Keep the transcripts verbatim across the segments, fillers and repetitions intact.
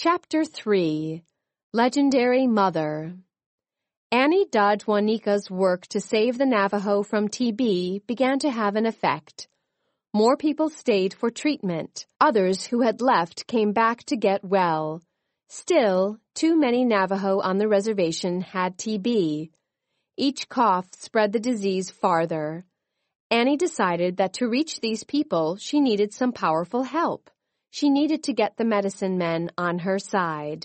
Chapter three. Legendary Mother. Annie Dodge Juanica's work to save the Navajo from T B began to have an effect. More people stayed for treatment. Others who had left came back to get well. Still, too many Navajo on the reservation had T B. Each cough spread the disease farther. Annie decided that to reach these people, she needed some powerful help. She needed to get the medicine men on her side.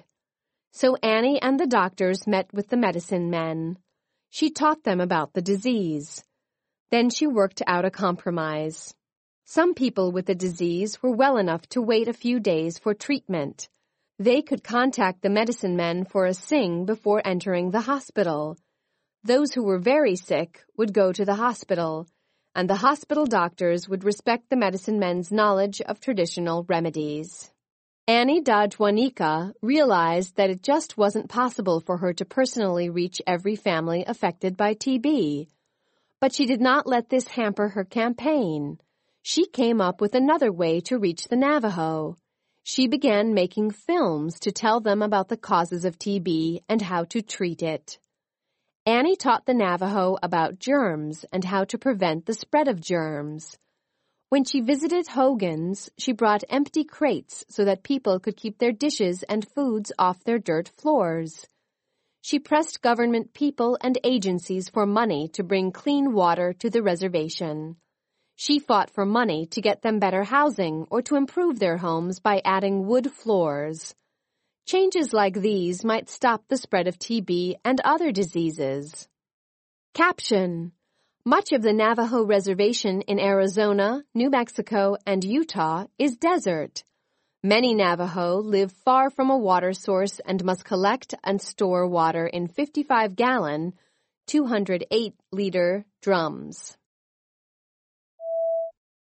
So Annie and the doctors met with the medicine men. She taught them about the disease. Then she worked out a compromise. Some people with the disease were well enough to wait a few days for treatment. They could contact the medicine men for a sing before entering the hospital. Those who were very sick would go to the hospital, and the hospital doctors would respect the medicine men's knowledge of traditional remedies. Annie Dodge Juanica realized that it just wasn't possible for her to personally reach every family affected by T B. But she did not let this hamper her campaign. She came up with another way to reach the Navajo. She began making films to tell them about the causes of T B and how to treat it. Annie taught the Navajo about germs and how to prevent the spread of germs. When she visited Hogan's, she brought empty crates so that people could keep their dishes and foods off their dirt floors. She pressed government people and agencies for money to bring clean water to the reservation. She fought for money to get them better housing or to improve their homes by adding wood floors. Changes like these might stop the spread of T B and other diseases. Caption: Much of the Navajo Reservation in Arizona, New Mexico, and Utah is desert. Many Navajo live far from a water source and must collect and store water in fifty-five gallon, two hundred eight liter drums.